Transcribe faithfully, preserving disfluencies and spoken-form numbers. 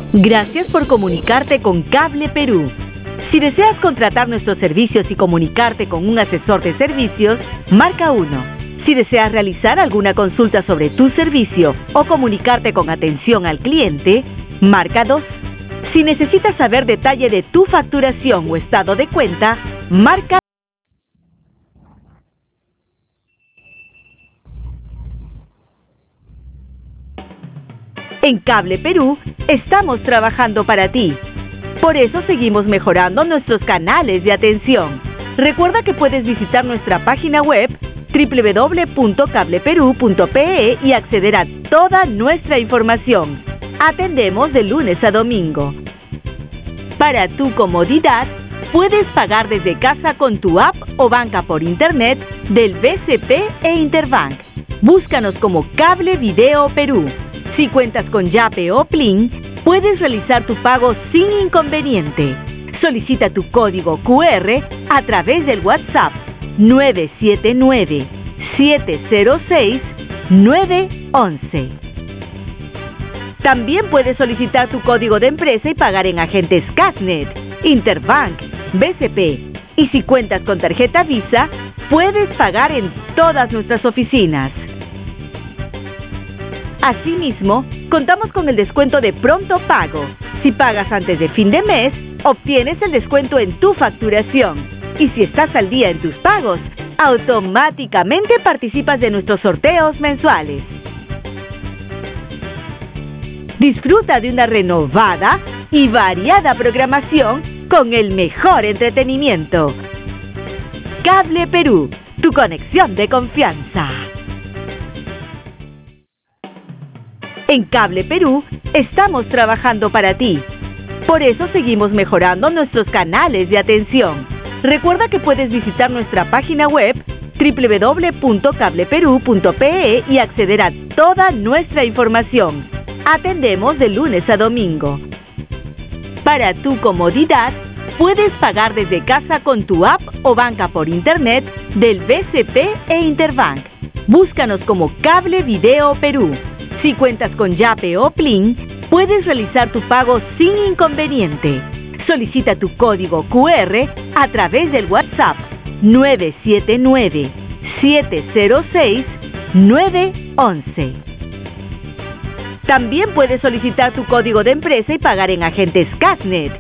Gracias por comunicarte con Cable Perú. Si deseas contratar nuestros servicios y comunicarte con un asesor de servicios, marca uno. Si deseas realizar alguna consulta sobre tu servicio o comunicarte con atención al cliente, marca dos. Si necesitas saber detalle de tu facturación o estado de cuenta, marca. En Cable Perú estamos trabajando para ti. Por eso seguimos mejorando nuestros canales de atención. Recuerda que puedes visitar nuestra página web doble u doble u doble u punto cable perú punto pe e y acceder a toda nuestra información. Atendemos de lunes a domingo. Para tu comodidad, puedes pagar desde casa con tu app o banca por internet del B C P e Interbank. Búscanos como Cable Video Perú. Si cuentas con Yape o Plin, puedes realizar tu pago sin inconveniente. Solicita tu código cu erre a través del WhatsApp nueve siete nueve, siete cero seis, nueve once. También puedes solicitar tu código de empresa y pagar en agentes Casnet, Interbank, B C P. Y si cuentas con tarjeta Visa, puedes pagar en todas nuestras oficinas. Asimismo, contamos con el descuento de pronto pago. Si pagas antes de fin de mes, obtienes el descuento en tu facturación. Y si estás al día en tus pagos, automáticamente participas de nuestros sorteos mensuales. Disfruta de una renovada y variada programación con el mejor entretenimiento. Cable Perú, tu conexión de confianza. En Cable Perú estamos trabajando para ti. Por eso seguimos mejorando nuestros canales de atención. Recuerda que puedes visitar nuestra página web doble u doble u doble u punto cable perú punto pe e y acceder a toda nuestra información. Atendemos de lunes a domingo. Para tu comodidad, puedes pagar desde casa con tu app o banca por internet del B C P e Interbank. Búscanos como Cable Video Perú. Si cuentas con Yape o Plin, puedes realizar tu pago sin inconveniente. Solicita tu código cu erre a través del WhatsApp nueve siete nueve, siete cero seis, nueve once. También puedes solicitar tu código de empresa y pagar en agentes Casnet,